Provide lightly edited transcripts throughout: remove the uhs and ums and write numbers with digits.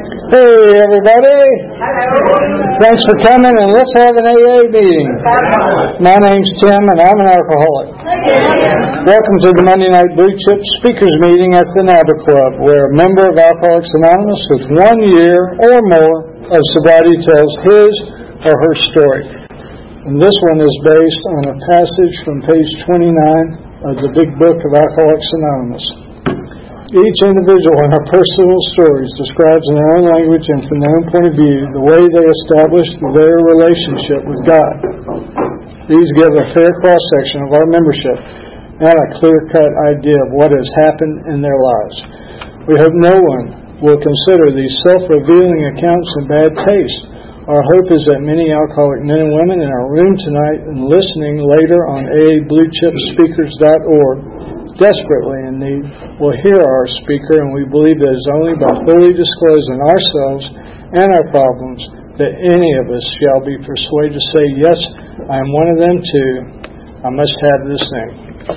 Hey everybody! Thanks for coming, and let's have an AA meeting. My name's Tim and I'm an alcoholic. Welcome to the Monday Night Blue Chip Speakers Meeting at the NABA Club, where a member of Alcoholics Anonymous with 1 year or more of sobriety tells his or her story. And this one is based on a passage from page 29 of the Big Book of Alcoholics Anonymous. Each individual in our personal stories describes in their own language and from their own point of view the way they established their relationship with God. These give a fair cross-section of our membership and a clear-cut idea of what has happened in their lives. We hope no one will consider these self-revealing accounts in bad taste. Our hope is that many alcoholic men and women in our room tonight and listening later on aabluechipspeakers.org desperately in need will hear our speaker, and we believe that it is only by fully disclosing ourselves and our problems that any of us shall be persuaded to say, yes, I am one of them too. I must have this thing.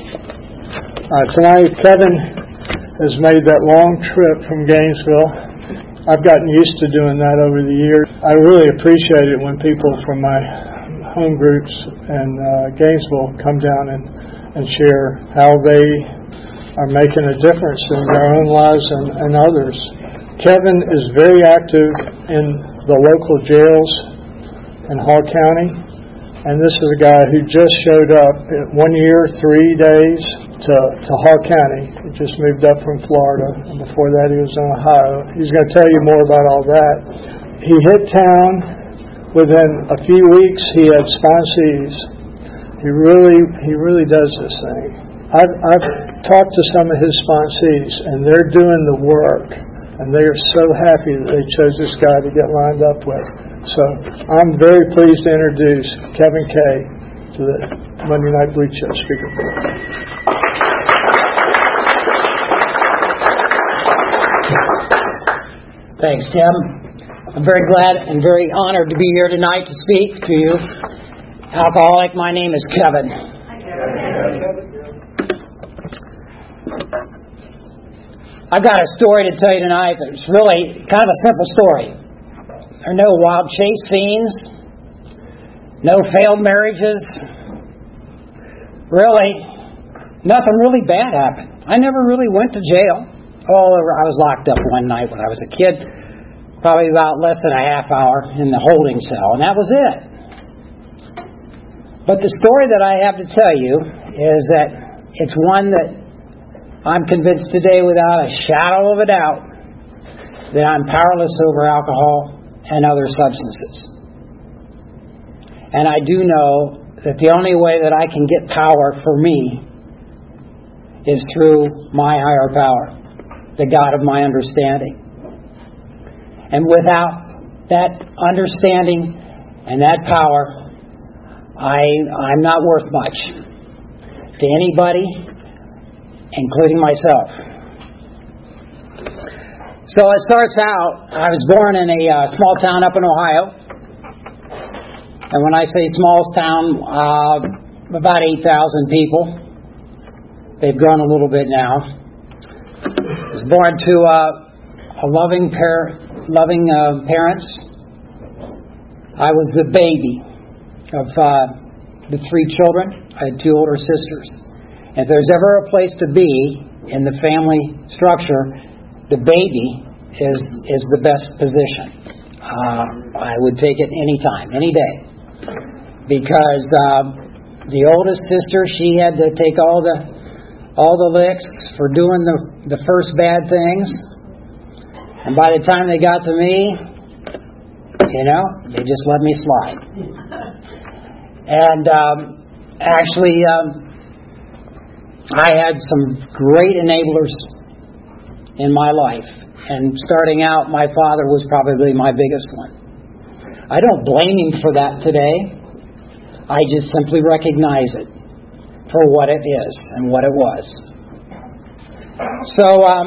Tonight, Kevin has made that long trip from Gainesville. I've gotten used to doing that over the years. I really appreciate it when people from my home groups in Gainesville come down and share how they are making a difference in their own lives and others. Kevin is very active in the local jails in Hall County, and this is a guy who just showed up 1 year, 3 days to Hall County. He just moved up from Florida, and before that he was in Ohio. He's going to tell you more about all that. He hit town. Within a few weeks he had sponsees. He really does this thing. I've talked to some of his sponsees, and they're doing the work, and they are so happy that they chose this guy to get lined up with. So I'm very pleased to introduce Kevin Kay to the Monday Night Blue Chip Speaker. Thanks, Tim. I'm very glad and very honored to be here tonight to speak to you. Alcoholic, my name is Kevin. I've got a story to tell you tonight, but it's really kind of a simple story. There are no wild chase scenes, no failed marriages. Really, nothing really bad happened. I never really went to jail. I was locked up one night when I was a kid, probably about less than a half hour in the holding cell, and that was it. But the story that I have to tell you is that it's one that I'm convinced today without a shadow of a doubt that I'm powerless over alcohol and other substances. And I do know that the only way that I can get power for me is through my higher power, the God of my understanding. And without that understanding and that power, I'm not worth much to anybody, including myself. So it starts out, I was born in a small town up in Ohio. And when I say small town, about 8,000 people. They've grown a little bit now. I was born to loving parents. I was the baby of the 3 children. I had 2 older sisters. If there's ever a place to be in the family structure, the baby is the best position. I would take it any time, any day, because the oldest sister, she had to take all the licks for doing the first bad things, and by the time they got to me, they just let me slide. And actually, I had some great enablers in my life. And starting out, my father was probably my biggest one. I don't blame him for that today. I just simply recognize it for what it is and what it was. So,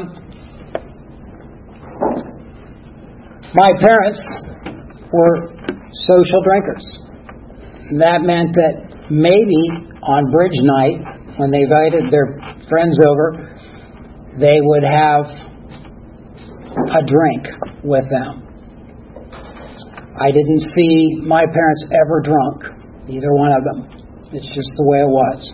my parents were social drinkers. That meant that maybe on bridge night, when they invited their friends over, they would have a drink with them. I didn't see my parents ever drunk, either one of them. It's just the way it was.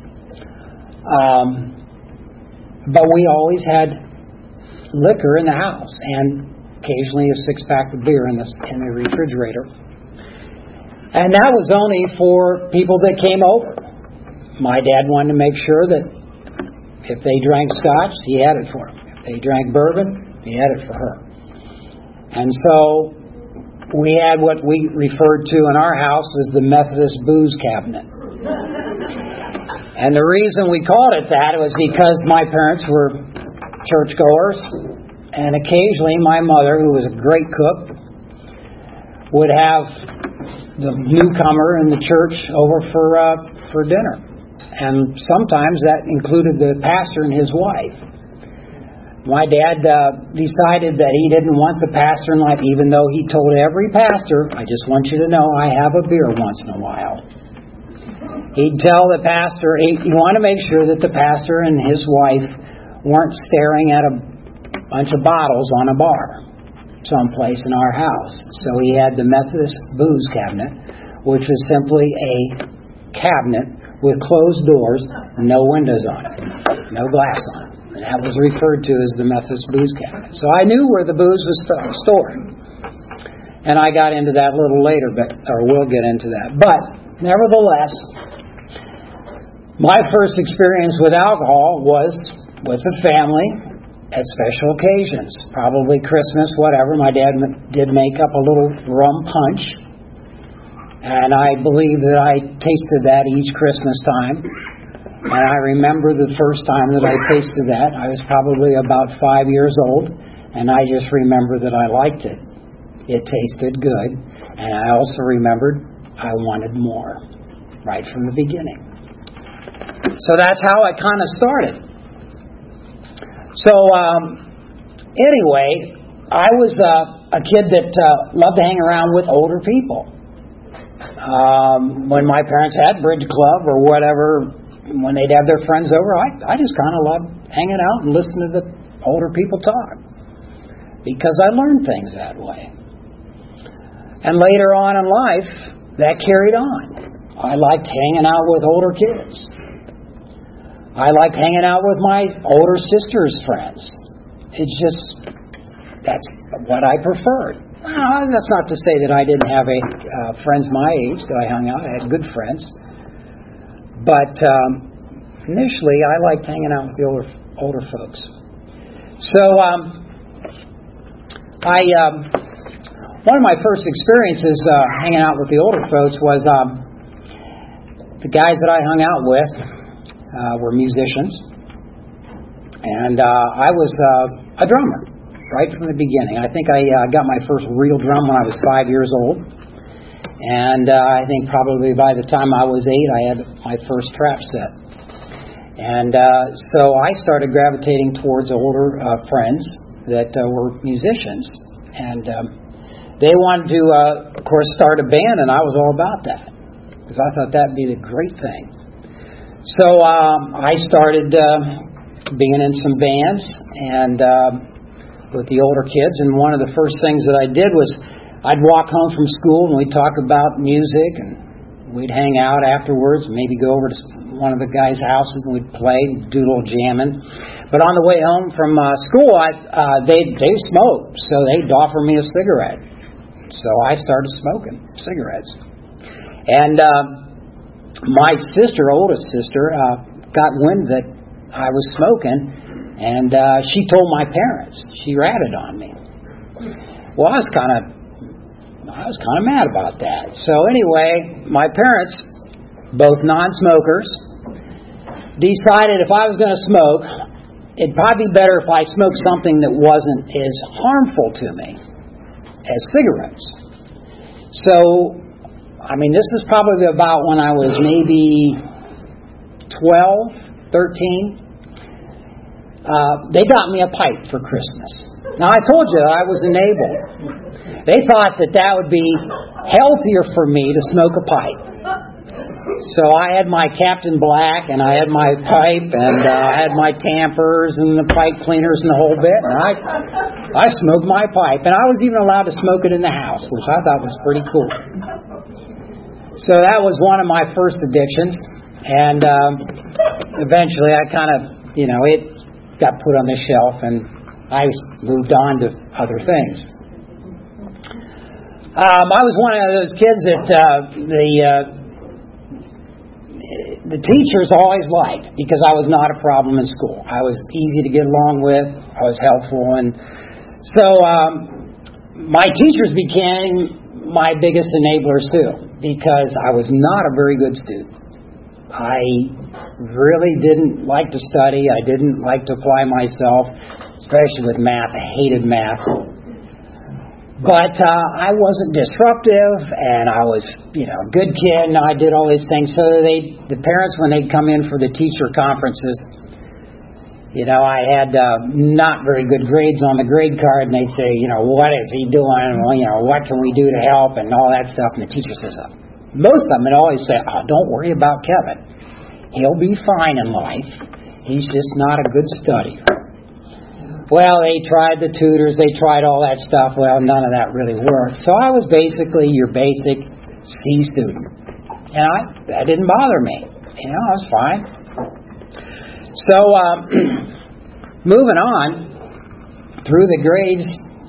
But we always had liquor in the house, and occasionally a 6-pack of beer in the refrigerator. And that was only for people that came over. My dad wanted to make sure that if they drank scotch, he had it for them. If they drank bourbon, he had it for her. And so we had what we referred to in our house as the Methodist booze cabinet. And the reason we called it that was because my parents were churchgoers, and occasionally my mother, who was a great cook, would have the newcomer in the church over for dinner. And sometimes that included the pastor and his wife. My dad decided that he didn't want the pastor in life, even though he told every pastor, I just want you to know I have a beer once in a while. He'd tell the pastor, he wanted to make sure that the pastor and his wife weren't staring at a bunch of bottles on a bar someplace in our house. So he had the Methodist booze cabinet, which was simply a cabinet with closed doors, no windows on it, no glass on it. And that was referred to as the Methodist booze cabinet. So I knew where the booze was stored. And I got into that a little later, or we'll get into that. But, nevertheless, my first experience with alcohol was with the family at special occasions. Probably Christmas, whatever. My dad did make up a little rum punch. And I believe that I tasted that each Christmas time. And I remember the first time that I tasted that. I was probably about 5 years old. And I just remember that I liked it. It tasted good. And I also remembered I wanted more right from the beginning. So that's how it kind of started. So anyway, I was a kid that loved to hang around with older people. When my parents had bridge club or whatever, when they'd have their friends over, I just kind of loved hanging out and listening to the older people talk, because I learned things that way. And later on in life, that carried on. I liked hanging out with older kids. I liked hanging out with my older sister's friends. It's just, that's what I preferred. That's not to say that I didn't have friends my age that I hung out. I had good friends. But initially, I liked hanging out with the older folks. So one of my first experiences hanging out with the older folks was the guys that I hung out with were musicians. And I was a drummer right from the beginning. I think I got my first real drum when I was 5 years old. And I think probably by the time I was 8, I had my first trap set. And so I started gravitating towards older friends that were musicians. And they wanted to, of course, start a band, and I was all about that, because I thought that would be the great thing. So I started being in some bands and with the older kids, and one of the first things that I did was I'd walk home from school and we'd talk about music, and we'd hang out afterwards, maybe go over to one of the guys' houses and we'd play and do a little jamming. But on the way home from school, they smoked, so they'd offer me a cigarette. So I started smoking cigarettes. And my sister, oldest sister, got wind that I was smoking, and she told my parents. She ratted on me. Well, I was kind of mad about that. So anyway, my parents, both non-smokers, decided if I was going to smoke, it'd probably be better if I smoked something that wasn't as harmful to me as cigarettes. So, I mean, this is probably about when I was maybe 12, 13. They got me a pipe for Christmas. Now, I told you I was enabled. They thought that would be healthier for me to smoke a pipe. So I had my Captain Black, and I had my pipe, and I had my tampers and the pipe cleaners and the whole bit. And I smoked my pipe, and I was even allowed to smoke it in the house, which I thought was pretty cool. So that was one of my first addictions, and eventually I kind of, it got put on the shelf, and I moved on to other things. I was one of those kids that the teachers always liked because I was not a problem in school. I was easy to get along with. I was helpful, and so my teachers became my biggest enablers too because I was not a very good student. I really didn't like to study. I didn't like to apply myself, especially with math. I hated math. But I wasn't disruptive, and I was, a good kid, and I did all these things. So the parents, when they'd come in for the teacher conferences, I had not very good grades on the grade card, and they'd say, what is he doing? Well, what can we do to help, and all that stuff. And the teacher says, most of them would always say, don't worry about Kevin. He'll be fine in life. He's just not a good studier. Well, they tried the tutors, they tried all that stuff. Well, none of that really worked. So I was basically your basic C student. And that didn't bother me. I was fine. So, moving on through the grades,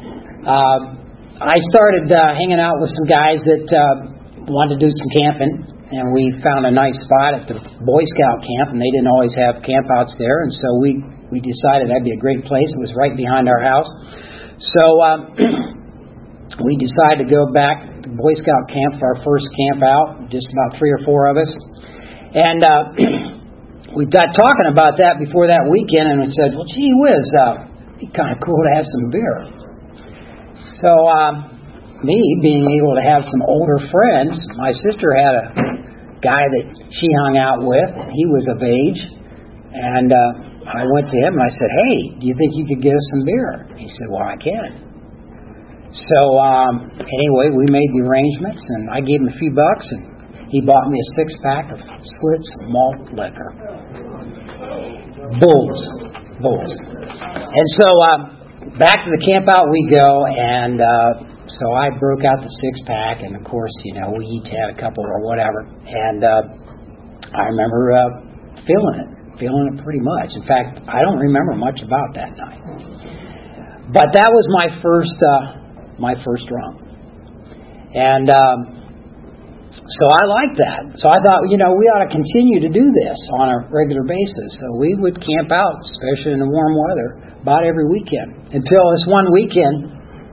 I started hanging out with some guys that wanted to do some camping. And we found a nice spot at the Boy Scout camp, and they didn't always have campouts there. And so we decided that'd be a great place. It was right behind our house. So we decided to go back to Boy Scout camp for our first camp out, just about 3 or 4 of us. And we got talking about that before that weekend, and we said, well, gee whiz, it'd be kind of cool to have some beer. So me being able to have some older friends, my sister had a guy that she hung out with. He was of age, and I went to him and I said, hey, do you think you could get us some beer? He said, well, I can. So anyway, we made the arrangements, and I gave him a few bucks, and he bought me a 6-pack of Schlitz malt liquor. Bulls. And so back to the camp out we go, and so I broke out the 6-pack, and of course, we each had a couple or whatever. And I remember feeling it pretty much. In fact, I don't remember much about that night. But that was my first rum. And so I liked that. So I thought, we ought to continue to do this on a regular basis. So we would camp out, especially in the warm weather, about every weekend. Until this one weekend,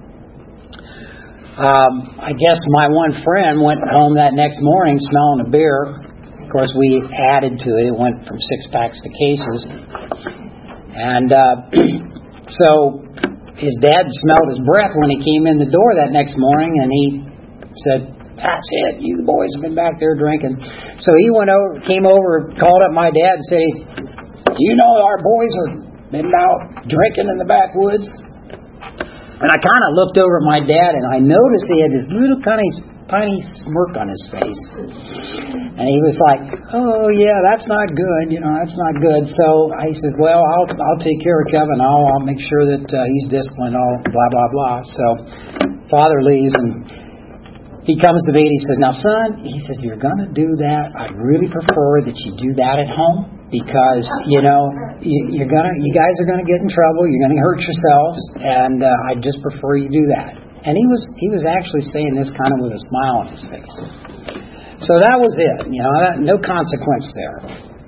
I guess my one friend went home that next morning smelling a beer. Of course, we added to it. It went from 6-packs to cases. And so his dad smelled his breath when he came in the door that next morning, and he said, that's it, you boys have been back there drinking. So he came over, called up my dad and said, do you know our boys have been out drinking in the backwoods? And I kind of looked over at my dad, and I noticed he had this little tiny smirk on his face. And he was like, oh, yeah, that's not good. That's not good. So I said, well, I'll take care of Kevin. I'll make sure that he's disciplined, all blah, blah, blah. So Father leaves, and he comes to me, and he says, now, son, he says, you're going to do that. I'd really prefer that you do that at home. Because, you guys are going to get in trouble. You're going to hurt yourselves, and I just prefer you do that. And he was actually saying this kind of with a smile on his face. So that was it. No consequence there.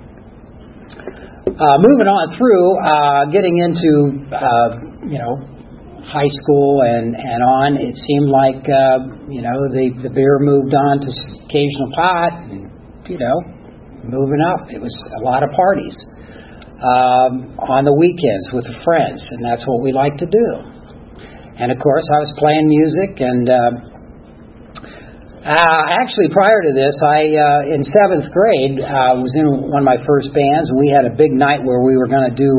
Moving on through, getting into, high school and on, it seemed like, the beer moved on to occasional pot, and, moving up. It was a lot of parties on the weekends with the friends, and that's what we like to do. And of course, I was playing music, and actually prior to this, I in 7th grade was in one of my first bands, and we had a big night where we were going to do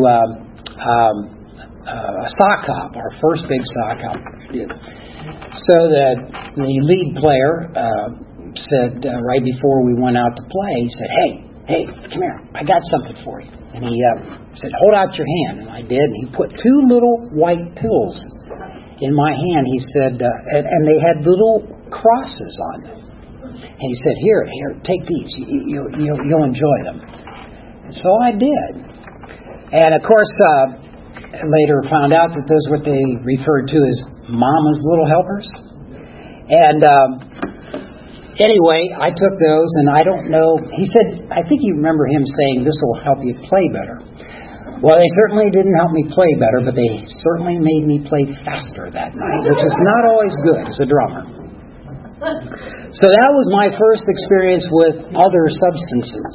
a sock hop, our first big sock hop. So the lead player said right before we went out to play, he said, hey, come here, I got something for you. And he said, hold out your hand. And I did, and he put 2 little white pills in my hand. He said, and they had little crosses on them. And he said, here, take these. You'll enjoy them. And so I did. And of course, later found out that those were what they referred to as Mama's Little Helpers. And anyway, I took those, and I don't know. He said, I think you remember him saying, this will help you play better. Well, they certainly didn't help me play better, but they certainly made me play faster that night, which is not always good as a drummer. So that was my first experience with other substances.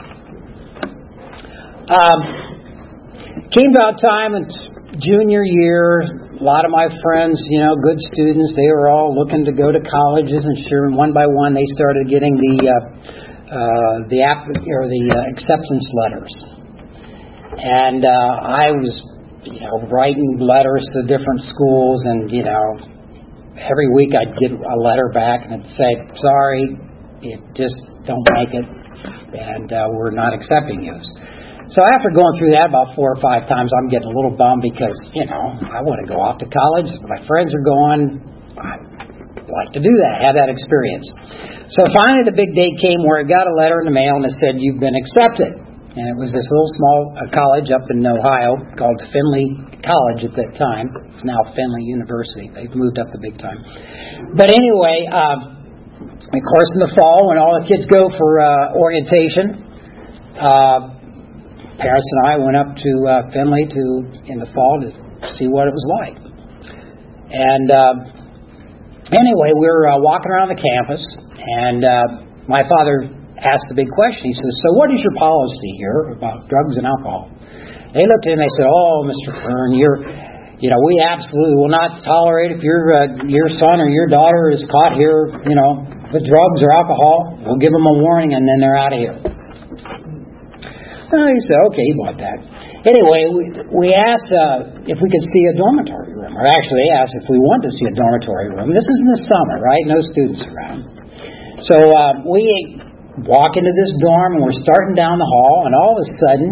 Came about time, it's junior year. A lot of my friends, good students, they were all looking to go to colleges, and sure, one by one, they started getting the acceptance letters. And I was, writing letters to different schools, and every week I'd get a letter back, and it'd say, "Sorry, you just don't make it, and we're not accepting you." So after going through that about 4 or 5 times, I'm getting a little bummed because, I want to go off to college. My friends are going. I'd like to do that, have that experience. So finally the big day came where I got a letter in the mail and it said, you've been accepted. And it was this little small college up in Ohio called Findlay College at that time. It's now Findlay University. They've moved up the big time. But anyway, of course in the fall when all the kids go for orientation, parents and I went up to Findlay in the fall to see what it was like. And anyway, we were walking around the campus, and my father asked the big question. He says, so what is your policy here about drugs and alcohol? They looked at him and they said, oh, Mr. Fern, we absolutely will not tolerate if your son or your daughter is caught here, with drugs or alcohol. We'll give them a warning and then they're out of here. He said, okay, he bought that. Anyway, we asked if we could see a dormitory room. Or actually, they asked if we wanted to see a dormitory room. This is in the summer, right? No students around. So we walk into this dorm, and we're starting down the hall, and all of a sudden,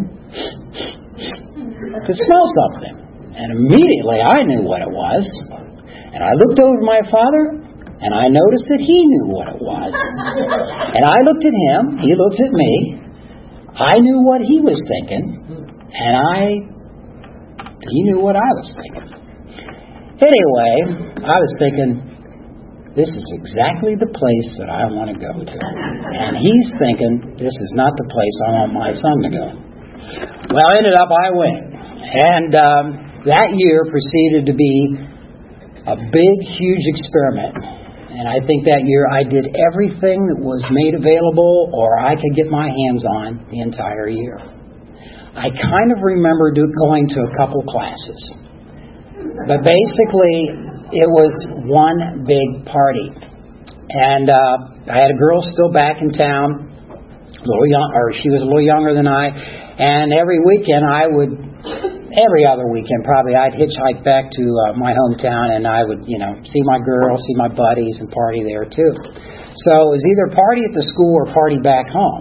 I could smell something. And immediately, I knew what it was. And I looked over at my father, and I noticed that he knew what it was. And I looked at him, he looked at me. I knew what he was thinking, and he knew what I was thinking. Anyway, I was thinking, this is exactly the place that I want to go to. And he's thinking, this is not the place I want my son to go. Well, ended up I went. And that year proceeded to be a big, huge experiment. And I think that year I did everything that was made available or I could get my hands on the entire year. I kind of remember going to a couple classes. But basically, it was one big party. And I had a girl still back in town, she was a little younger than I. And every weekend every other weekend probably, I'd hitchhike back to my hometown, and I would, see my girl, see my buddies, and party there too. So it was either party at the school or party back home.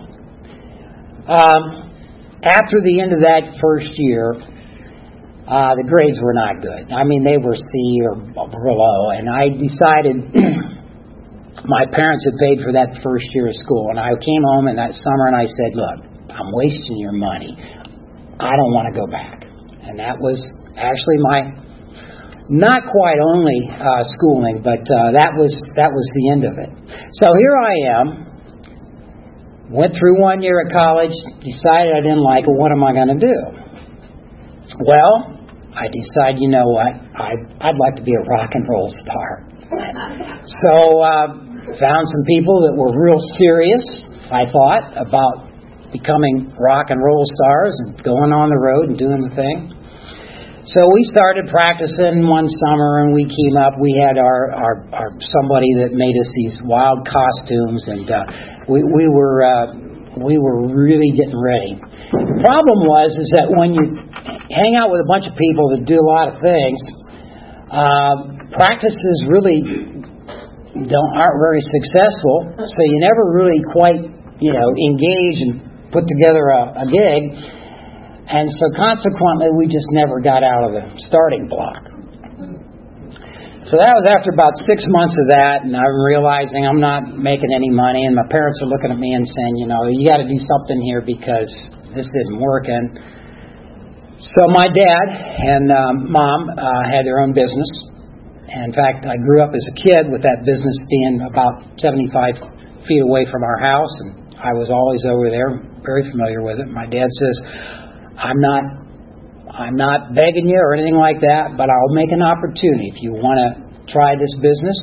After the end of that first year, the grades were not good. I mean, they were C or below, and I decided my parents had paid for that first year of school, and I came home in that summer and I said, look, I'm wasting your money. I don't want to go back. And that was actually my not quite only schooling, but that was the end of it. So here I am, went through 1 year at college, decided I didn't like it. What am I going to do? Well, I decided, you know what, I'd like to be a rock and roll star. So found some people that were real serious, I thought, about becoming rock and roll stars and going on the road and doing the thing. So we started practicing one summer, and we came up. We had our somebody that made us these wild costumes, and we were really getting ready. The problem is that when you hang out with a bunch of people that do a lot of things, practice is really aren't very successful, so you never really quite, engage and put together a gig. And so consequently, we just never got out of the starting block. So that was after about 6 months of that, and I'm realizing I'm not making any money, and my parents are looking at me and saying, you got to do something here because this isn't working. So my dad and mom had their own business. In fact, I grew up as a kid with that business being about 75 feet away from our house, and I was always over there, very familiar with it. My dad says, I'm not begging you or anything like that, but I'll make an opportunity. If you want to try this business,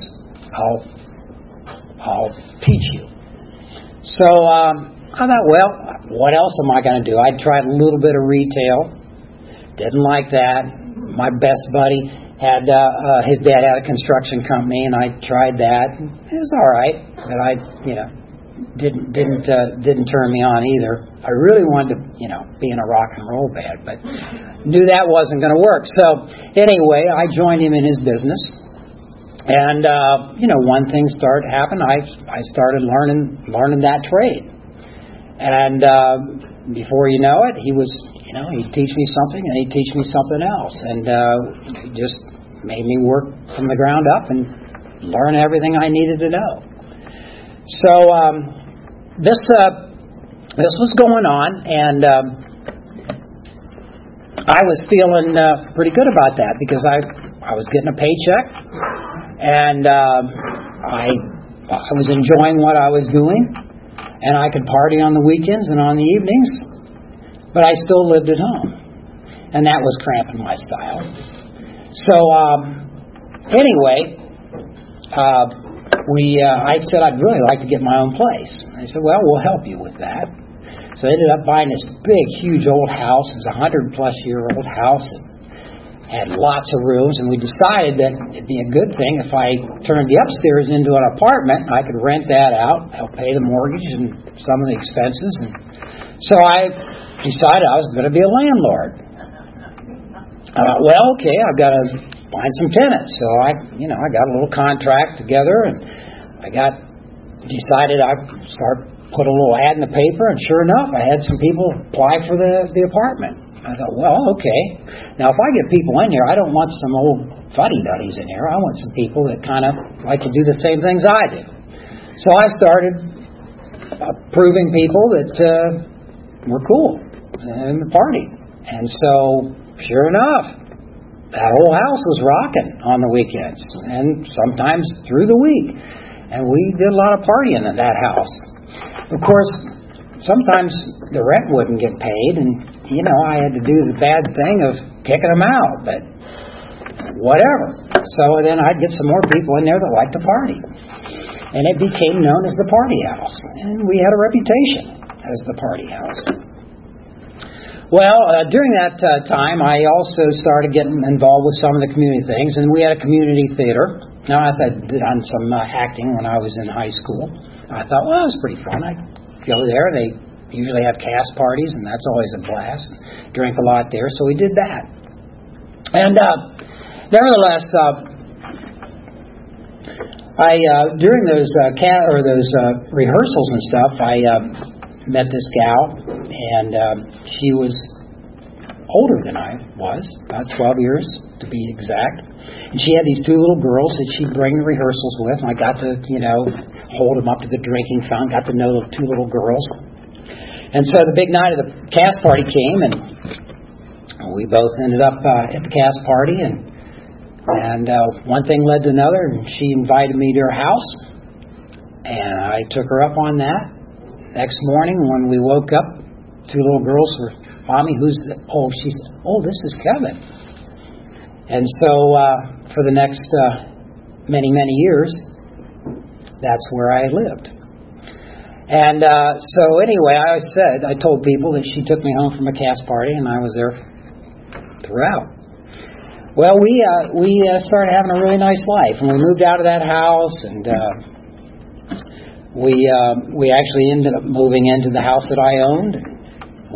I'll teach you. So I thought, well, what else am I going to do? I tried a little bit of retail. Didn't like that. My best buddy had his dad had a construction company, and I tried that. It was all right, but I didn't turn me on either. I really wanted to be in a rock and roll band, but knew that wasn't going to work. So anyway, I joined him in his business, and one thing started happening. I started learning that trade, and before you know it, he was. He'd teach me something, and he'd teach me something else, and he just made me work from the ground up and learn everything I needed to know. So this was going on, and I was feeling pretty good about that because I was getting a paycheck, and I was enjoying what I was doing, and I could party on the weekends and on the evenings. But I still lived at home, and that was cramping my style. So anyway, I said I'd really like to get my own place. I said, well, we'll help you with that. So I ended up buying this big, huge old house. It was a 100-plus-year-old house. It had lots of rooms, and we decided that it'd be a good thing if I turned the upstairs into an apartment. I could rent that out, help pay the mortgage and some of the expenses. And so I decided I was going to be a landlord. I thought, well, okay, I've got to find some tenants. So I got a little contract together, and I decided I'd put a little ad in the paper, and sure enough, I had some people apply for the apartment. I thought, well, okay. Now, if I get people in here, I don't want some old fuddy-duddies in here. I want some people that kind of like to do the same things I do. So I started proving people that were cool in the party. And so, sure enough, that whole house was rocking on the weekends and sometimes through the week. And we did a lot of partying in that house. Of course, sometimes the rent wouldn't get paid, and, I had to do the bad thing of kicking them out, but whatever. So then I'd get some more people in there that liked to party. And it became known as the Party House. And we had a reputation as the Party House. Well, during that time, I also started getting involved with some of the community things, and we had a community theater. Now, I had done some acting when I was in high school. I thought, well, it was pretty fun. I'd go there. They usually have cast parties, and that's always a blast. Drink a lot there, so we did that. And nevertheless, during those rehearsals and stuff, I met this gal, and she was older than I was, about 12 years to be exact. And she had these two little girls that she'd bring to rehearsals with, and I got to, hold them up to the drinking fountain, got to know the two little girls. And so the big night of the cast party came, and we both ended up at the cast party, and one thing led to another, and she invited me to her house, and I took her up on that. Next morning, when we woke up, two little girls were, Mommy, who's the... Oh, she said, oh, this is Kevin. And so for the next many, many years, that's where I lived. And so anyway, I told people that she took me home from a cast party, and I was there throughout. Well, we started having a really nice life, and we moved out of that house, and we actually ended up moving into the house that I owned.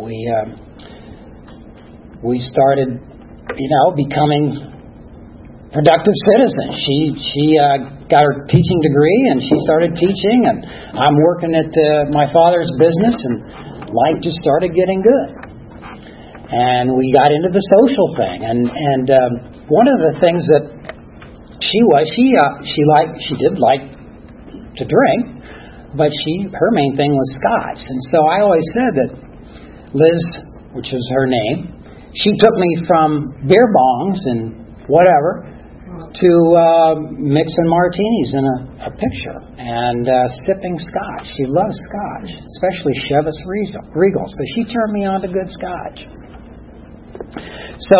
We started, becoming productive citizen. She got her teaching degree, and she started teaching, and I'm working at my father's business, and life just started getting good. And we got into the social thing, and one of the things that she did like to drink, but her main thing was scotch. And so I always said that Liz, which is her name, she took me from beer bongs and whatever to mixing martinis in a picture and sipping scotch. She loves scotch, especially Chivas Regal. So she turned me on to good scotch. So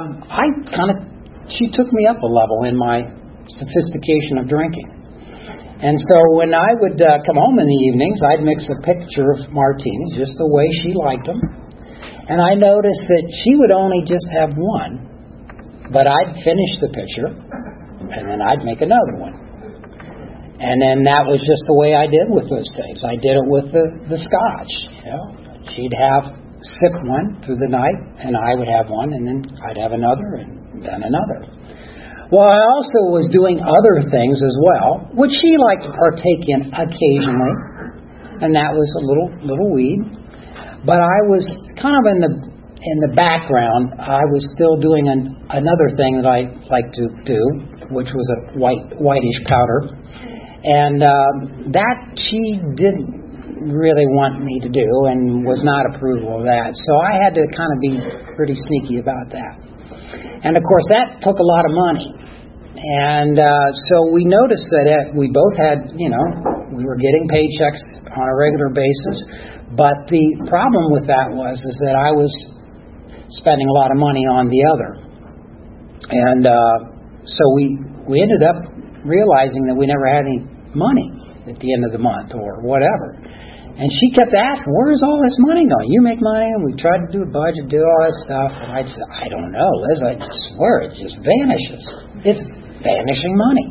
she took me up a level in my sophistication of drinking. And so when I would come home in the evenings, I'd mix a picture of martinis just the way she liked them. And I noticed that she would only just have one, but I'd finish the picture, and then I'd make another one. And then that was just the way I did with those things. I did it with the scotch. She'd sip one through the night, and I would have one, and then I'd have another, and then another. Well, I also was doing other things as well, which she liked to partake in occasionally, and that was a little weed. But I was kind of in the background. I was still doing another thing that I like to do, which was a whitish powder, and that she didn't really want me to do, and was not approval of that. So I had to kind of be pretty sneaky about that. And of course, that took a lot of money. And so we noticed that we both had, we were getting paychecks on a regular basis. But the problem with that is that I was spending a lot of money on the other. And so we ended up realizing that we never had any money at the end of the month or whatever. And she kept asking, where's all this money going? You make money, and we tried to do a budget, do all that stuff. And I'd say, I don't know, Liz, I swear it just vanishes. It's vanishing money.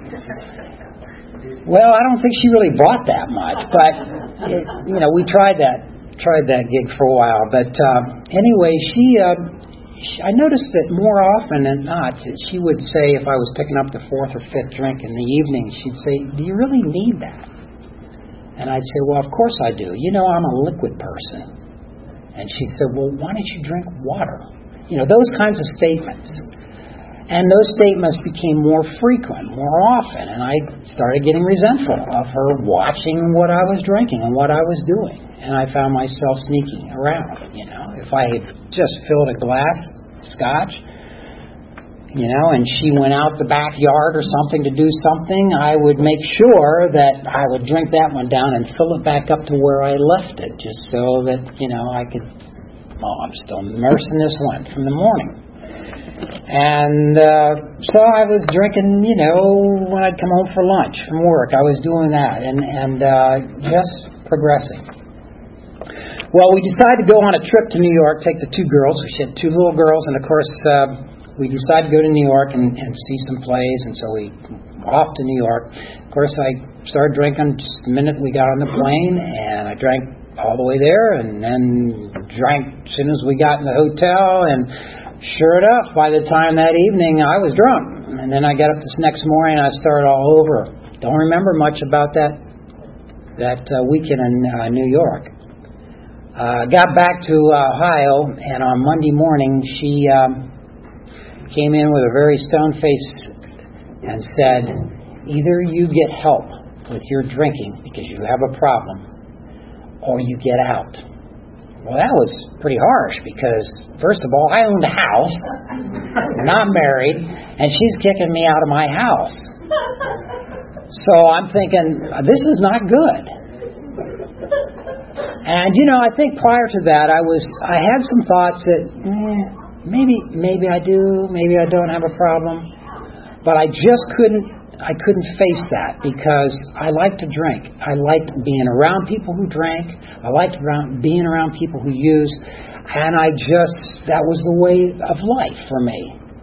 Well, I don't think she really brought that much, but we tried that gig for a while. But anyway, I noticed that more often than not, she would say, if I was picking up the fourth or fifth drink in the evening, she'd say, do you really need that? And I'd say, well, of course I do. I'm a liquid person. And she said, well, why don't you drink water? Those kinds of statements. And those statements became more frequent, more often. And I started getting resentful of her watching what I was drinking and what I was doing. And I found myself sneaking around, If I had just filled a glass of scotch, and she went out the backyard or something to do something, I would make sure that I would drink that one down and fill it back up to where I left it, just so that, I could, I'm still nursing this one from the morning. And so I was drinking, when I'd come home for lunch from work. I was doing that and just progressing. Well, we decided to go on a trip to New York, take the two girls. She had two little girls, and of course, we decided to go to New York and see some plays, and so we off to New York. Of course, I started drinking just the minute we got on the plane, and I drank all the way there, and then drank as soon as we got in the hotel, and sure enough, by the time that evening, I was drunk. And then I got up this next morning, and I started all over. Don't remember much about that weekend in New York. Got back to Ohio, and on Monday morning, she came in with a very stone face and said, either you get help with your drinking because you have a problem, or you get out. Well, that was pretty harsh because, first of all, I owned a house, not married, and she's kicking me out of my house. So I'm thinking, this is not good. And, I think prior to that, I had some thoughts that, maybe I do, maybe I don't have a problem, but I just couldn't face that because I like to drink. I liked being around people who drank. I liked being around people who used, and that was the way of life for me.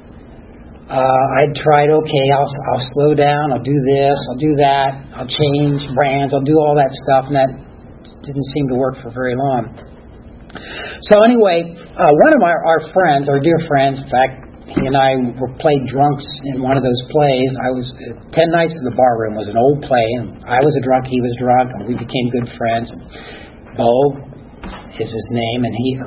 I tried, I'll slow down, I'll do this, I'll do that, I'll change brands, I'll do all that stuff, and that didn't seem to work for very long. So anyway, one of our friends, our dear friends, in fact, he and I played drunks in one of those plays. I was 10 Nights in the Barroom was an old play, and I was a drunk, he was drunk, and we became good friends. Bo is his name, and he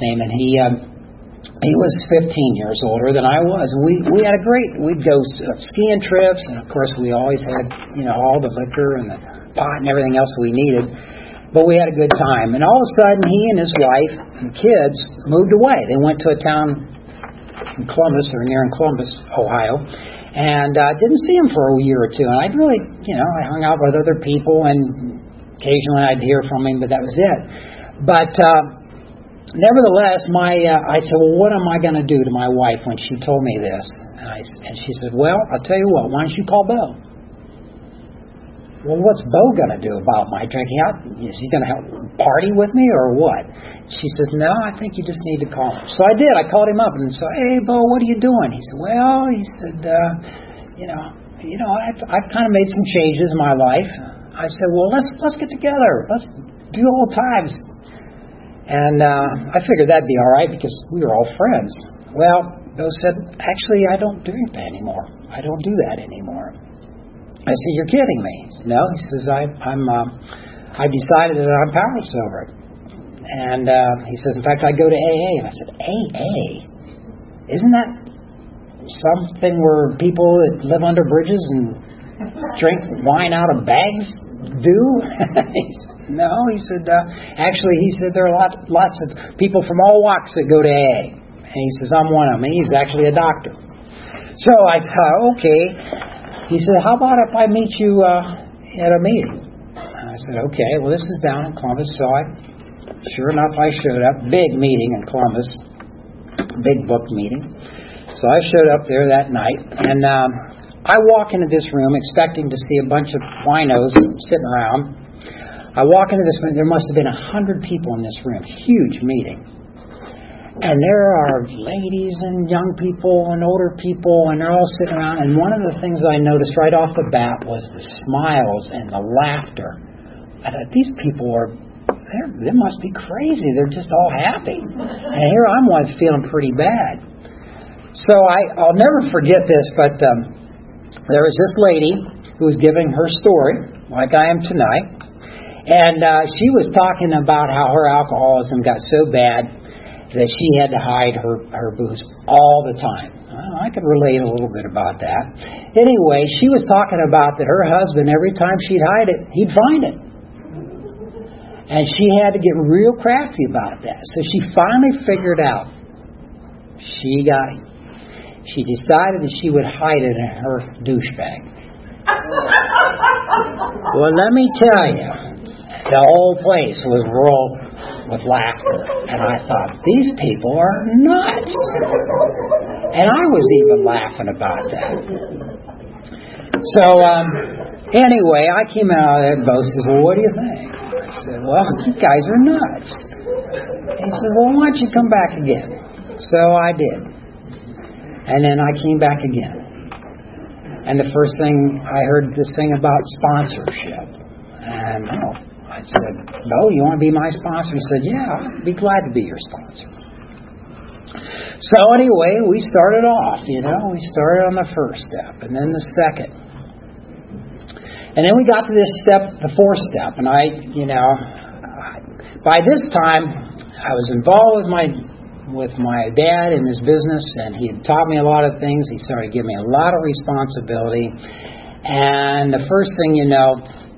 was 15 years older than I was. We had we'd go skiing trips, and of course we always had, all the liquor and the pot and everything else we needed. But we had a good time. And all of a sudden, he and his wife and kids moved away. They went to a town in Columbus, or near in Columbus, Ohio, and didn't see him for a year or two. And I'd really, I hung out with other people, and occasionally I'd hear from him, but that was it. But nevertheless, I said, well, what am I going to do to my wife when she told me this? And she said, well, I'll tell you what, why don't you call Bo? Well, what's Bo going to do about my drinking out? Is he going to help party with me or what? She said, no, I think you just need to call him. So I did. I called him up and said, hey, Bo, what are you doing? He said, well, I've kind of made some changes in my life. I said, well, let's get together. Let's do old times. And I figured that'd be all right because we were all friends. Well, Bo said, actually, I don't drink that anymore. I don't do that anymore. I said, you're kidding me. He said, no, he says, I've decided that I'm powerless over it. And he says, in fact, I go to AA. And I said, AA? Isn't that something where people that live under bridges and drink wine out of bags do? He said, no, he said, actually, he said, there are lots of people from all walks that go to AA. And he says, I'm one of them. He's actually a doctor. So I thought, okay. He said, how about if I meet you at a meeting? And I said, okay, well, this is down in Columbus. So sure enough, I showed up. Big meeting in Columbus. Big book meeting. So I showed up there that night. And I walk into this room expecting to see a bunch of winos sitting around. I walk into this room. There must have been 100 people in this room. Huge meeting. And there are ladies and young people and older people, and they're all sitting around. And one of the things I noticed right off the bat was the smiles and the laughter. I thought, these people they must be crazy. They're just all happy. And here I'm feeling pretty bad. So I'll never forget this, but there was this lady who was giving her story, like I am tonight. And she was talking about how her alcoholism got so bad that she had to hide her booze all the time. I could relate a little bit about that. Anyway, she was talking about that her husband, every time she'd hide it, he'd find it. And she had to get real crafty about that. So she finally figured out. She decided that she would hide it in her douchebag. Well, let me tell you, the whole place was rolled with laughter. And I thought, these people are nuts. And I was even laughing about that. So, anyway, I came out of there and Bo says, well, what do you think? I said, well, you guys are nuts. He said, well, why don't you come back again? So I did. And then I came back again. And the first thing I heard this thing about sponsorship. And I said, Bo, you want to be my sponsor? He said, yeah, I'd be glad to be your sponsor. So anyway, we started off, We started on the first step and then the second. And then we got to this step, the fourth step. And by this time, I was involved with my dad in his business, and he had taught me a lot of things. He started giving me a lot of responsibility. And the first thing you know,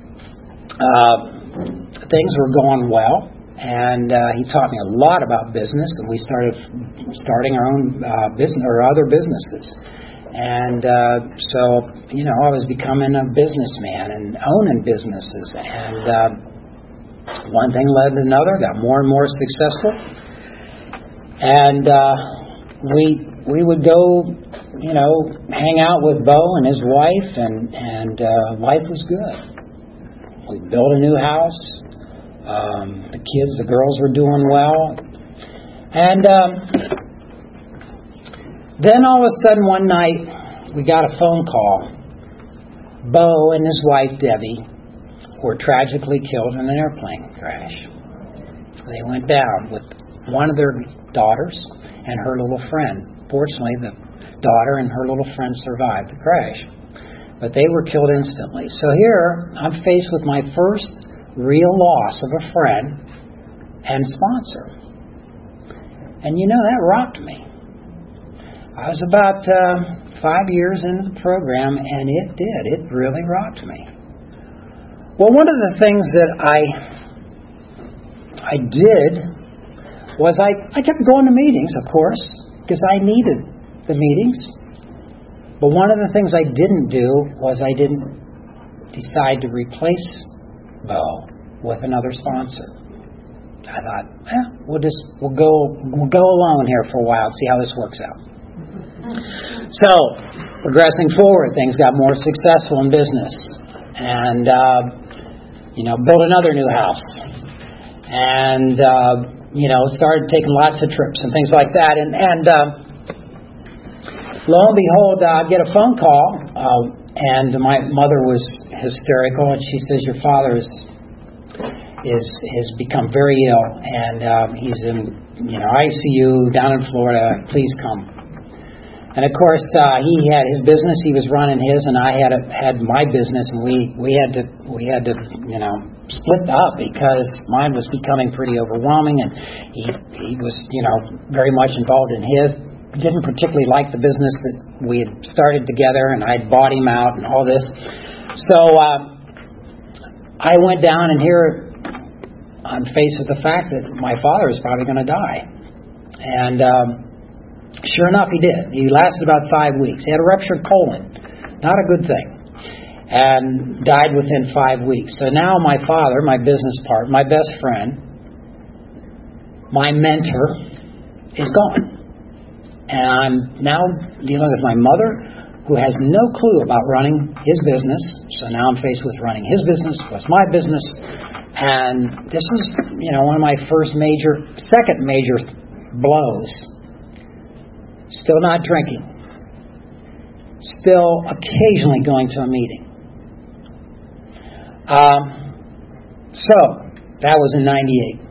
things were going well, and he taught me a lot about business, and we started starting our own business or other businesses. And so, I was becoming a businessman and owning businesses, and one thing led to another, got more and more successful, and we would go, hang out with Bo and his wife, and life was good. We built a new house. The girls were doing well. And then all of a sudden one night, we got a phone call. Bo and his wife, Debbie, were tragically killed in an airplane crash. They went down with one of their daughters and her little friend. Fortunately, the daughter and her little friend survived the crash. But they were killed instantly. So here, I'm faced with my first real loss of a friend and sponsor. And that rocked me. I was about 5 years into the program, and it did. It really rocked me. Well, one of the things that I did was I kept going to meetings, of course, because I needed the meetings. But one of the things I didn't do was I didn't decide to replace Bo with another sponsor. I thought, we'll go alone here for a while and see how this works out. So, progressing forward, things got more successful in business, and built another new house, and started taking lots of trips and things like that, and lo and behold, I get a phone call, and my mother was hysterical, and she says, "Your father has become very ill, and he's in ICU down in Florida. Please come." And of course, he had his business; he was running his, and I had my business, and we had to split up because mine was becoming pretty overwhelming, and he was very much involved in his. Didn't particularly like the business that we had started together, and I'd bought him out and all this. So I went down, and here I'm faced with the fact that my father is probably going to die. And sure enough, he did. He lasted about 5 weeks. He had a ruptured colon. Not a good thing. And died within 5 weeks. So now my father, my business partner, my best friend, my mentor, is gone. And I'm now dealing with my mother, who has no clue about running his business. So now I'm faced with running his business, plus my business. And this was, one of my second major blows. Still not drinking. Still occasionally going to a meeting. So, that was in 98.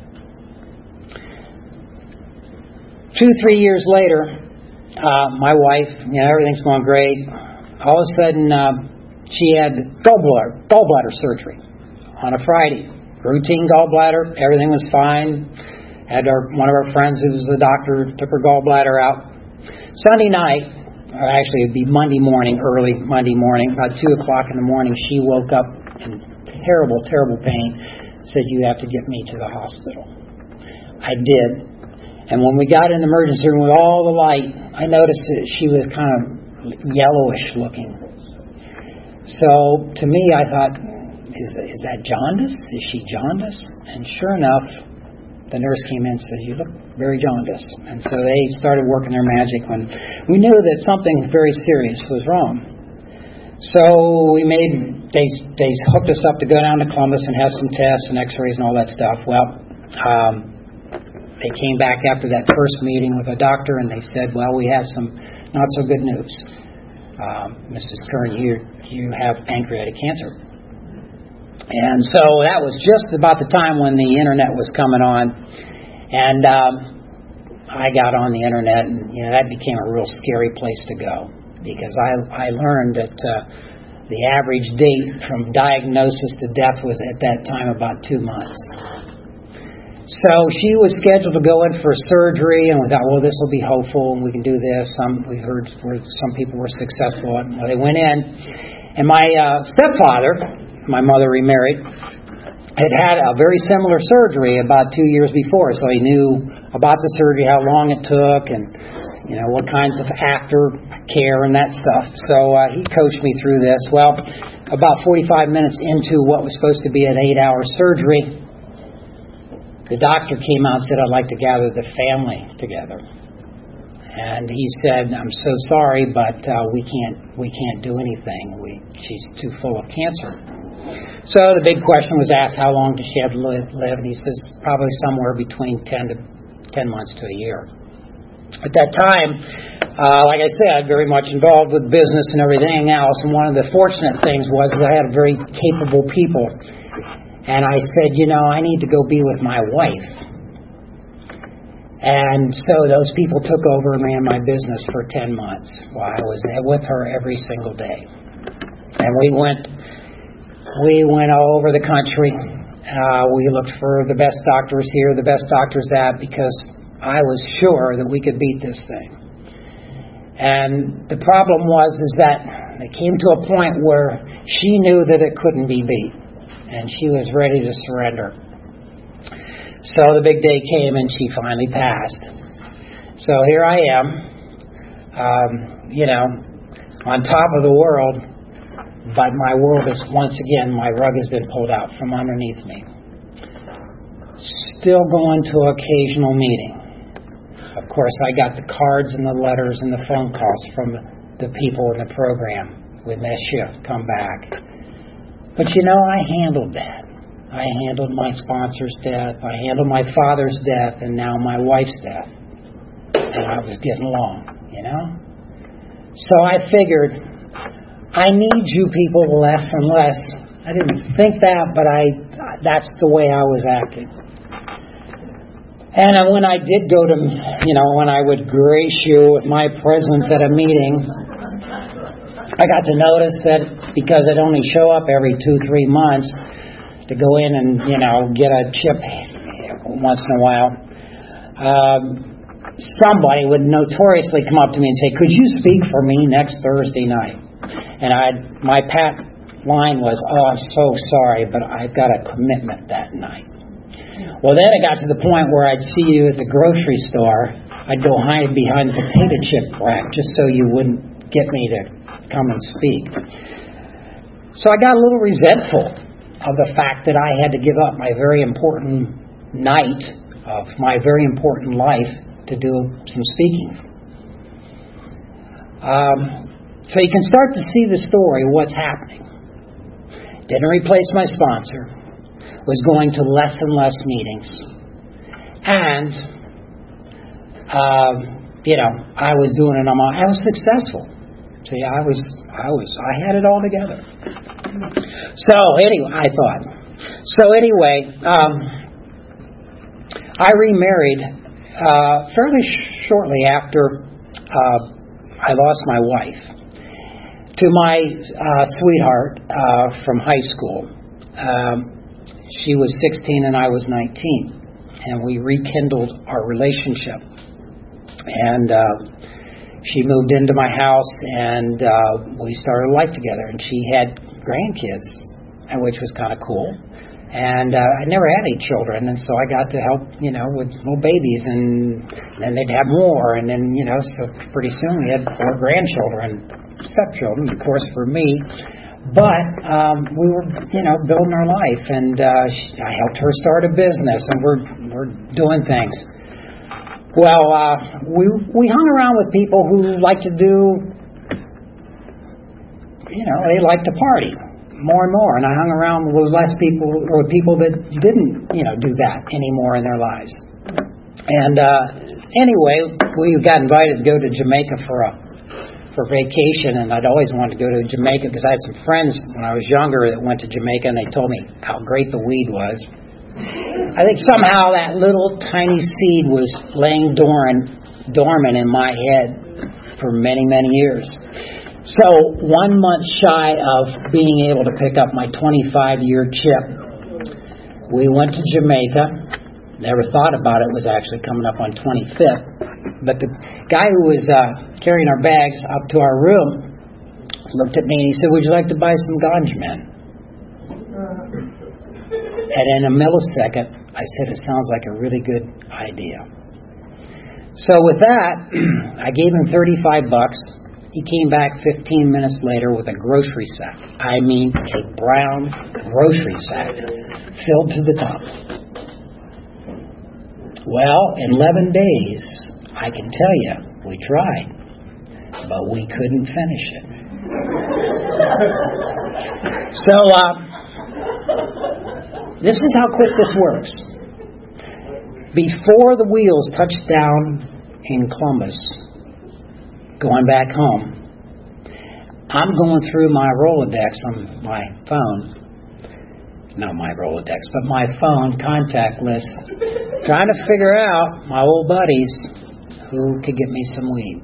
2-3 years later, my wife, everything's going great. All of a sudden, she had gallbladder surgery on a Friday. Routine gallbladder, everything was fine. Had one of our friends who was the doctor, took her gallbladder out. Sunday night, or actually it'd be Monday morning, early Monday morning, about 2 o'clock in the morning, she woke up in terrible, terrible pain, said, "You have to get me to the hospital." I did. And when we got in the emergency room with all the light, I noticed that she was kind of yellowish looking. So to me, I thought, is that jaundice? Is she jaundice? And sure enough, the nurse came in and said, "You look very jaundiced." And so they started working their magic when we knew that something very serious was wrong. So they hooked us up to go down to Columbus and have some tests and x-rays and all that stuff. Well, they came back after that first meeting with a doctor, and they said, "Well, we have some not so good news. Mrs. Kern, you have pancreatic cancer." And so that was just about the time when the internet was coming on, and I got on the internet, and that became a real scary place to go, because I learned that the average date from diagnosis to death was at that time about 2 months. So she was scheduled to go in for surgery, and we thought, well, this will be hopeful, and we can do this. We heard where some people were successful, and they went in, and my stepfather, my mother remarried, had a very similar surgery about 2 years before, so he knew about the surgery, how long it took, and what kinds of after care and that stuff. So he coached me through this. Well, about 45 minutes into what was supposed to be an 8-hour surgery, the doctor came out and said, "I'd like to gather the family together." And he said, "I'm so sorry, but we can't do anything. She's too full of cancer." So the big question was asked, how long does she have to live? And he says, probably somewhere between 10 months to a year. At that time, like I said, very much involved with business and everything else. And one of the fortunate things was I had very capable people. And I said, I need to go be with my wife. And so those people took over and ran my business for 10 months while I was with her every single day. And we went all over the country. We looked for the best doctors here, the best doctors that, because I was sure that we could beat this thing. And the problem is that it came to a point where she knew that it couldn't be beat, and she was ready to surrender. So the big day came, and she finally passed. So here I am, on top of the world, but my world is, once again, my rug has been pulled out from underneath me. Still going to occasional meeting. Of course, I got the cards and the letters and the phone calls from the people in the program when that shift come back. But I handled that. I handled my sponsor's death. I handled my father's death, and now my wife's death. And I was getting along, So I figured, I need you people less and less. I didn't think that, but that's the way I was acting. And when I did go to, when I would grace you with my presence at a meeting, I got to notice that because I'd only show up every 2-3 months to go in and, get a chip once in a while, somebody would notoriously come up to me and say, could you speak for me next Thursday night? And my pat line was, oh, I'm so sorry, but I've got a commitment that night. Well, then it got to the point where I'd see you at the grocery store. I'd go hide behind the potato chip rack just so you wouldn't get me to come and speak. So I got a little resentful of the fact that I had to give up my very important night of my very important life to do some speaking. So you can start to see the story, what's happening. Didn't replace my sponsor. Was going to less and less meetings. And, I was doing it on my own. I was successful. See, I had it all together. So, anyway, I remarried fairly shortly after I lost my wife to my sweetheart from high school. She was 16 and I was 19, and we rekindled our relationship. And she moved into my house, and we started life together. And she had grandkids, which was kind of cool. And I never had any children, and so I got to help, with little babies, and then they'd have more, and then, so pretty soon we had 4 grandchildren, stepchildren, of course, for me. But we were, building our life, and I helped her start a business, and we're doing things. Well, we hung around with people who like to do, they like to party more and more, and I hung around with less people, or people that didn't, do that anymore in their lives. And anyway, we got invited to go to Jamaica for vacation, and I'd always wanted to go to Jamaica because I had some friends when I was younger that went to Jamaica, and they told me how great the weed was. I think somehow that little tiny seed was laying dormant in my head for many, many years. So 1 month shy of being able to pick up my 25-year chip, we went to Jamaica. Never thought about it. It was actually coming up on 25th. But the guy who was carrying our bags up to our room looked at me and he said, would you like to buy some ganja men? And in a millisecond, I said, it sounds like a really good idea. So with that, I gave him $35. He came back 15 minutes later with a grocery sack. I mean, a brown grocery sack filled to the top. Well, in 11 days, I can tell you, we tried, but we couldn't finish it. So, this is how quick this works. Before the wheels touch down in Columbus, going back home, I'm going through my Rolodex on my phone. Not my Rolodex, but my phone contact list. trying to figure out, my old buddies, who could get me some weed.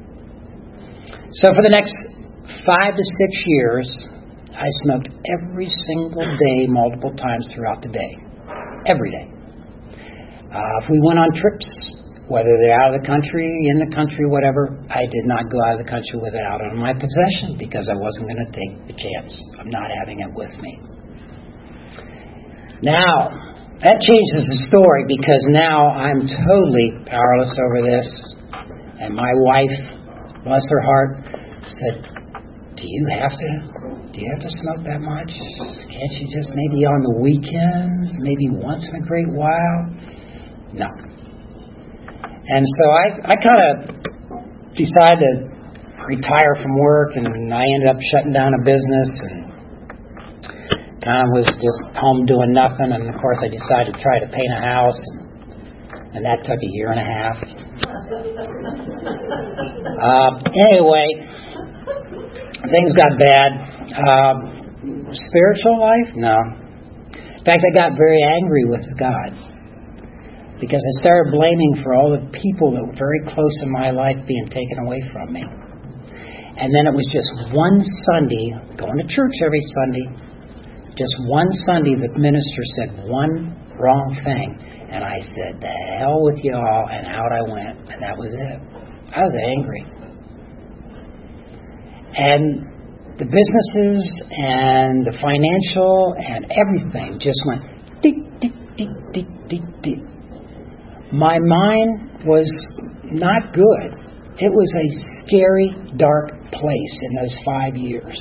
So for the next 5 to 6 years, I smoked every single day, multiple times throughout the day. Every day. If we went on trips, whether they're out of the country, in the country, whatever, I did not go out of the country with it out of my possession because I wasn't going to take the chance of not having it with me. Now, that changes the story because now I'm totally powerless over this. And my wife, bless her heart, said, Do you have to smoke that much? Can't you just maybe on the weekends, maybe once in a great while? No. And so I kind of decided to retire from work, and I ended up shutting down a business and kind of was just home doing nothing. And of course I decided to try to paint a house, and that took a year and a half. Anyway, things got bad. Spiritual life? No. In fact, I got very angry with God because I started blaming for all the people that were very close in my life being taken away from me. And then it was just one Sunday, going to church every Sunday, just one Sunday the minister said one wrong thing. And I said, the hell with you all, and out I went. And that was it. I was angry. And the businesses and the financial and everything just went deep, deep, deep, deep, deep, deep. My mind was not good. It was a scary, dark place in those 5 years.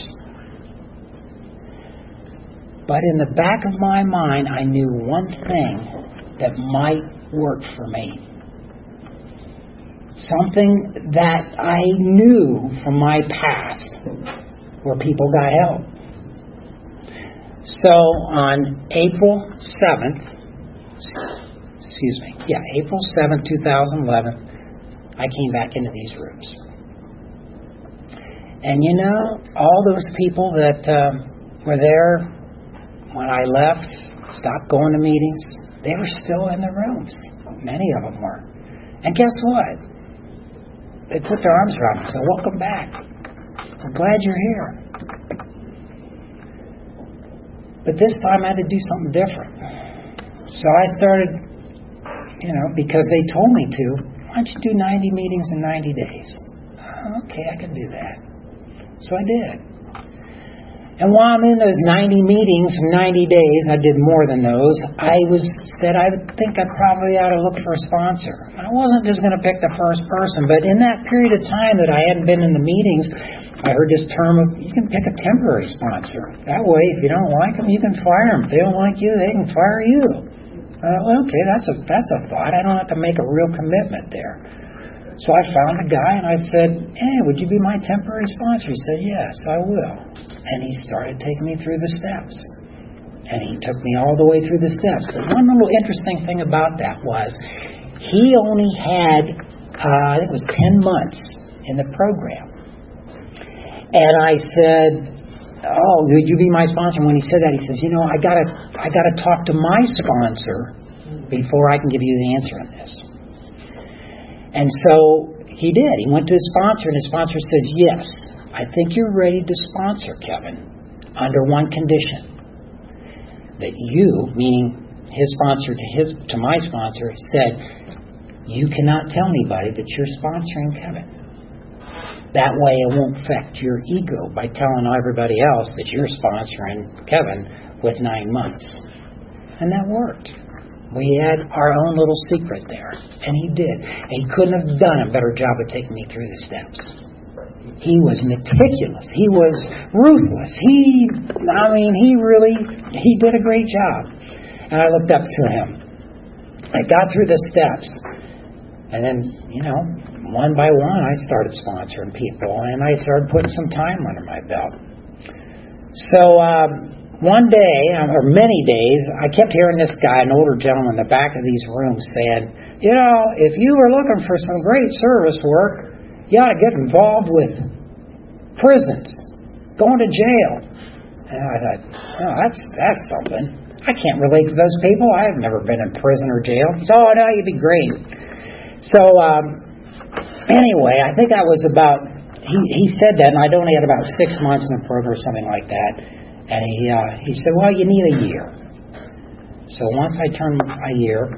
But in the back of my mind, I knew one thing that might work for me. Something that I knew from my past where people got help. So on April 7th, 2011, I came back into these rooms. And you know, all those people that were there when I left, stopped going to meetings, they were still in the rooms. Many of them were. And guess what? They put their arms around me and said, welcome back. I'm glad you're here. But this time I had to do something different. So I started, because they told me to, why don't you do 90 meetings in 90 days? Okay, I can do that. So I did. And while I'm in those 90 meetings for 90 days, I did more than those, I think I probably ought to look for a sponsor. I wasn't just going to pick the first person, but in that period of time that I hadn't been in the meetings, I heard this term of, you can pick a temporary sponsor. That way, if you don't like them, you can fire them. If they don't like you, they can fire you. Okay, that's a thought. I don't have to make a real commitment there. So I found a guy and I said, hey, would you be my temporary sponsor? He said, yes, I will. And he started taking me through the steps. And he took me all the way through the steps. But one little interesting thing about that was he only had, I think it was 10 months in the program. And I said, oh, would you be my sponsor? And when he said that, he says, I gotta talk to my sponsor before I can give you the answer on this. And so he did. He went to his sponsor, and his sponsor says, yes, I think you're ready to sponsor Kevin under one condition. That you, meaning his sponsor to my sponsor, said, you cannot tell anybody that you're sponsoring Kevin. That way it won't affect your ego by telling everybody else that you're sponsoring Kevin with 9 months. And that worked. We had our own little secret there. And he did. And he couldn't have done a better job of taking me through the steps. He was meticulous. He was ruthless. He did a great job. And I looked up to him. I got through the steps. And then, one by one, I started sponsoring people. And I started putting some time under my belt. So, one day, or many days, I kept hearing this guy, an older gentleman in the back of these rooms saying, if you were looking for some great service work, you ought to get involved with prisons, going to jail. And I thought, that's something. I can't relate to those people. I've never been in prison or jail. He said, oh, no, you'd be great. So, anyway, I think I was about, he said that, and I'd only had about 6 months in the program or something like that. And he said, well, you need a year. So once I turned a year,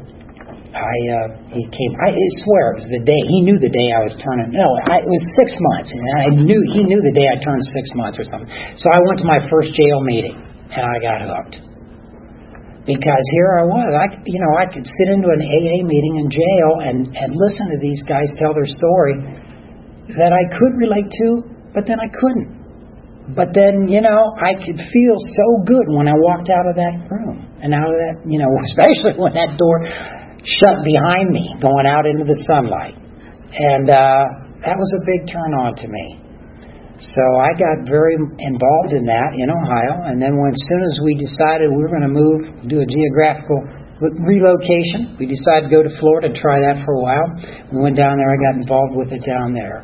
he came, I swear it was the day, he knew the day I was turning, it was 6 months, and he knew the day I turned 6 months or something. So I went to my first jail meeting, and I got hooked. Because here I was, I could sit into an AA meeting in jail and listen to these guys tell their story that I could relate to, but then I couldn't. But then, I could feel so good when I walked out of that room. And out of that, especially when that door shut behind me, going out into the sunlight. And that was a big turn on to me. So I got very involved in that in Ohio. And then as soon as we decided we were going to do a geographical relocation, we decided to go to Florida, try that for a while. We went down there. I got involved with it down there.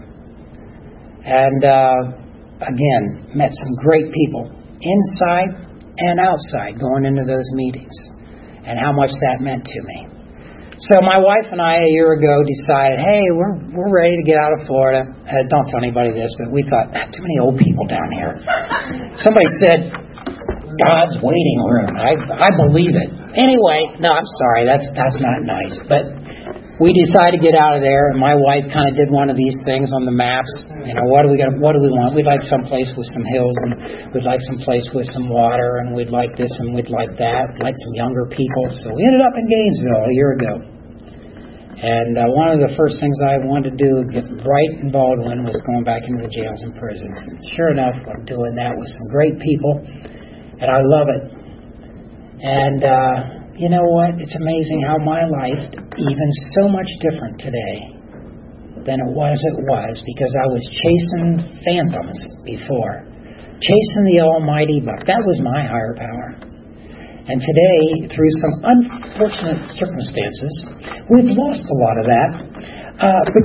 And again, met some great people inside and outside going into those meetings, and how much that meant to me. So my wife and I a year ago decided, hey, we're ready to get out of Florida. Don't tell anybody this, but we thought, too many old people down here. Somebody said, God's waiting room. I believe it. Anyway, no, I'm sorry, that's not nice. But we decided to get out of there, and my wife kind of did one of these things on the maps. What do we want? We'd like some place with some hills, and we'd like some place with some water, and we'd like this and we'd like that. We'd like some younger people. So we ended up in Gainesville a year ago. And one of the first things I wanted to do, get right involved in, was going back into the jails and prisons. And sure enough, I'm doing that with some great people, and I love it. And you know what? It's amazing how my life even so much different today than it was because I was chasing phantoms before. Chasing the almighty buck. That was my higher power. And today, through some unfortunate circumstances, we've lost a lot of that. But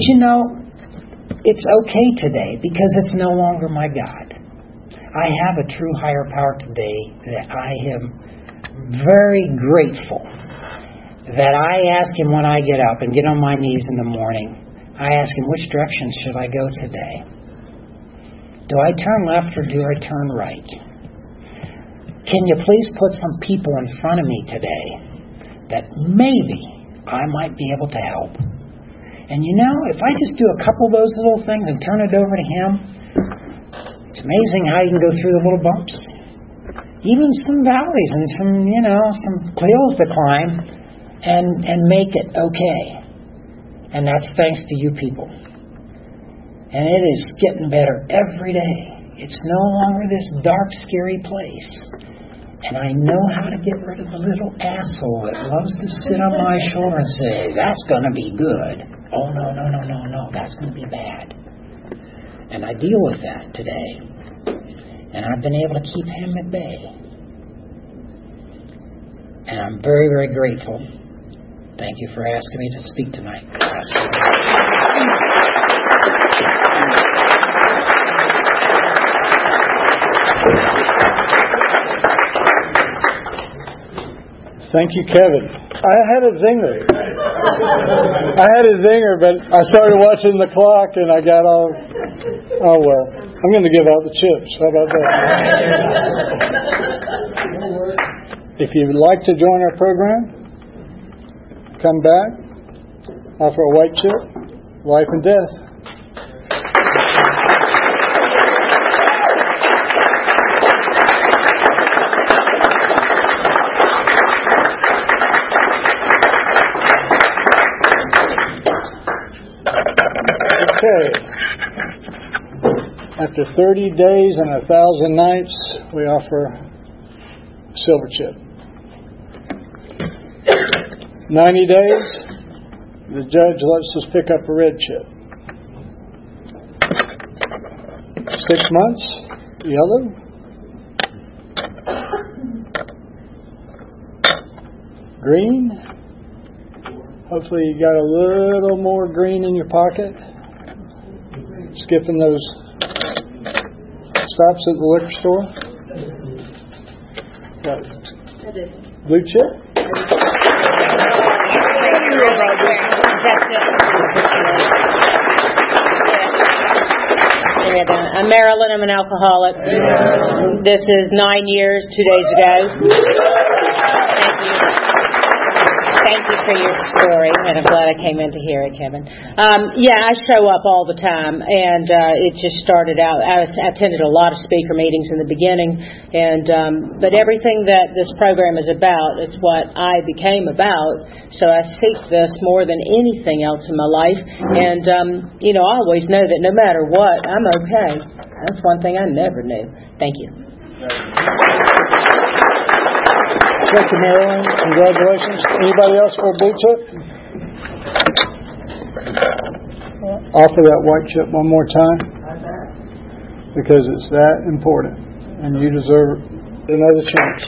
it's okay today because it's no longer my God. I have a true higher power today that I am very grateful that I ask Him when I get up and get on my knees in the morning. I ask Him, which direction should I go today? Do I turn left or do I turn right? Can you please put some people in front of me today that maybe I might be able to help? And if I just do a couple of those little things and turn it over to Him, it's amazing how you can go through the little bumps. Even some valleys and some hills to climb and make it okay. And that's thanks to you people. And it is getting better every day. It's no longer this dark, scary place. And I know how to get rid of the little asshole that loves to sit on my shoulder and says, that's going to be good. Oh, no, that's going to be bad. And I deal with that today. And I've been able to keep him at bay. And I'm very, very grateful. Thank you for asking me to speak tonight. Thank you, Kevin. I had a zinger. But I started watching the clock and I got all, oh well, I'm going to give out the chips. How about that? If you'd like to join our program, come back, offer a white chip, life and death. Okay. After 30 days and 1,000 nights, we offer a silver chip. 90 days, the judge lets us pick up a red chip. 6 months, yellow. Green. Hopefully you got a little more green in your pocket. Skipping those stops at the liquor store. Got Blue chip? I'm Marilyn. I'm an alcoholic. This is 9 years, 2 days ago. Thank you for your story, and I'm glad I came in to hear it, Kevin. I show up all the time, and it just started out. I attended a lot of speaker meetings in the beginning, but everything that this program is about is what I became about. So I seek this more than anything else in my life, and I always know that no matter what, I'm okay. That's one thing I never knew. Thank you. Thank you, Marilyn. Congratulations. Anybody else for a blue chip? Offer that white chip one more time, because it's that important, and you deserve another chance.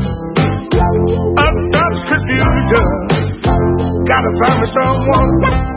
Gotta find me someone